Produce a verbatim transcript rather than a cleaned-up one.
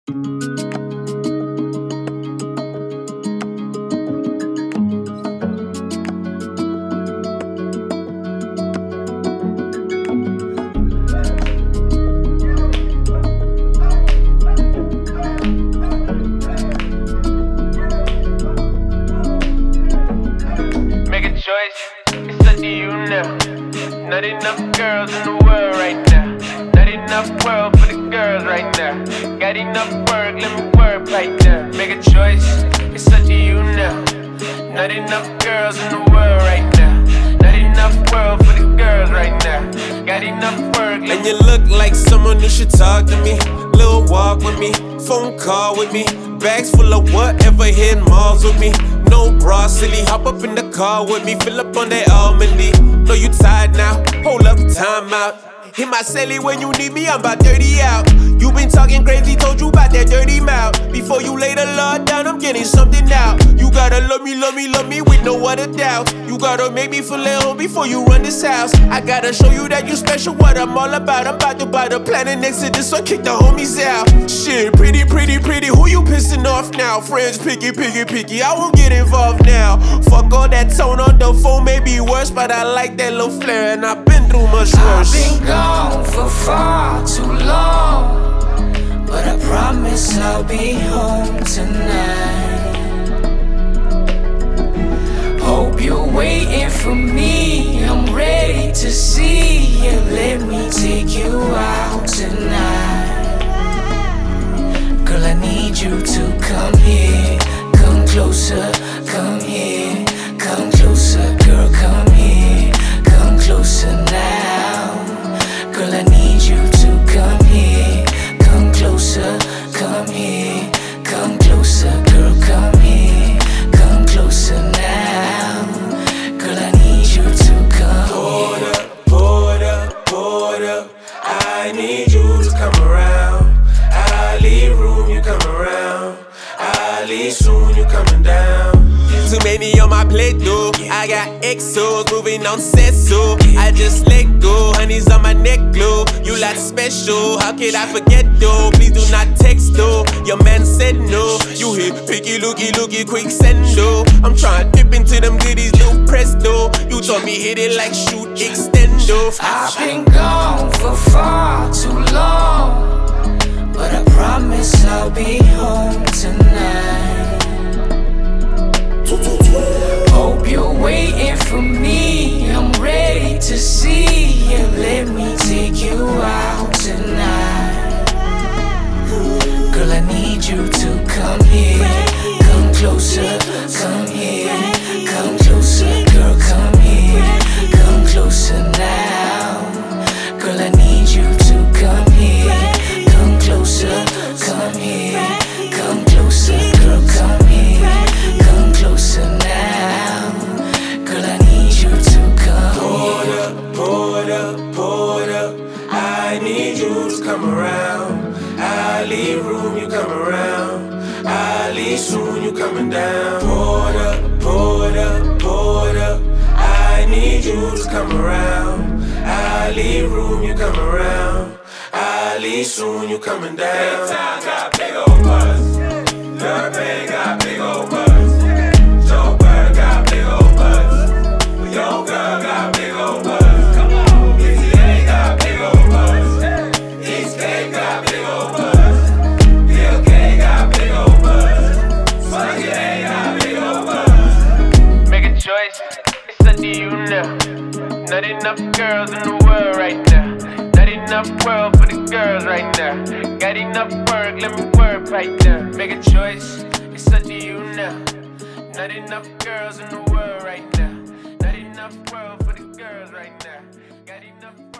It's up to you now. Not enough girls in the world right now. Not enough world for the girls right now. Got enough work, let me work right now. Make a choice, it's up to you now. Not enough girls in the world right now. Not enough world for the girls right now. Got enough work, let and you look like someone who should talk to me. Little walk with me, phone call with me. Bags full of whatever, hitting malls with me. No bra, silly, hop up in the car with me. Fill up on that almondy. Know you tired now, hold up, time out. Hit my celly when you need me, I'm about thirty out. You been talking crazy, told you about that dirty mouth. Before you lay the law down, I'm getting something out. You gotta love me, love me, love me with no other doubt. You gotta make me feel at home before you run this house. I gotta show you that you special, what I'm all about. I'm about to buy the planet next to this, so kick the homies out. Shit, pretty, pretty, pretty, who you pissing off now? Friends, picky, picky, picky, I won't get involved now. Fuck all that tone on the phone, maybe worse, but I like that little flair, and I've been through much worse. I've been gone for far too long, but I promise I'll be home tonight. Hope you're waiting for me, I'm ready to see you. Let me take you out tonight. Girl, I need you to come here, come closer, come here, come closer, girl, come here, come closer now. Girl, I need you to come here, come closer, come here, come closer, girl, come here, come closer now. Girl, I need you to come Hold here. up, hold up, hold up. I need you to come around. I leave room, you come around. I leave soon, you coming down. Too many on my plate though. I got X Os moving on set so I just let go. Honey's on my neck glow. You lot special, how could I forget though? Please do not text though. Your man said no. You hit picky looky looky quick send though. I'm trying to dip into them goodies, no presto. You told me hit it like shoot extendo. I've been gone for far too long, but I promise I'll be home tonight. Hope you're waiting for me, I'm ready to see you. Let me take you out tonight. Girl, I need you to come here, come closer, come here, come closer, girl, come here, come closer now. Girl, I need you to come here, come closer, come here, come closer, girl, come here, come closer now. Girl, I need you to come Hold here. up, hold up, hold up. I need you to come around. I leave room, you come around. I leave soon, you coming down. Hold up, hold up, hold up. I need you to come around. I leave room, you come around. I leave soon, you coming down. Big time got big old buzz. Your band got big old buzz. Joe Bird got big old buzz. Your girl got big old buzz. Come on, B T A got big old buzz. East Cape got big old buzz. Bill K got big old buzz. Spunky A got big old buzz. make a choice, it's up to you now. Not enough girls in the world right now. Not enough world for the girls right now. Got enough work, let me work right now. Make a choice, it's up to you now. Not enough girls in the world right now. Not enough world for the girls right now. Got enough